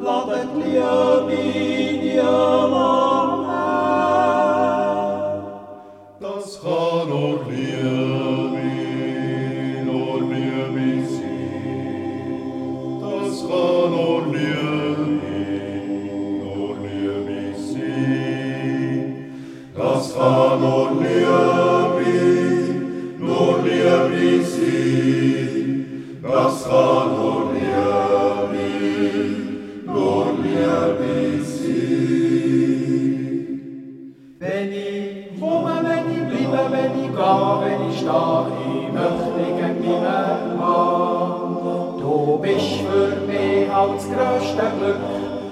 ladet Liebe in jemand mehr. Das kann nur Liebe sein. Das kann nur Liebe sein. Das kann nur Liebe sein. Das kann nur Liebe sein. Wenn ich komme, wenn ich bleibe, wenn ich gehe, wenn ich stehe, ich möchte gegen meinen Mann. Du bist für mich auch das grösste Glück,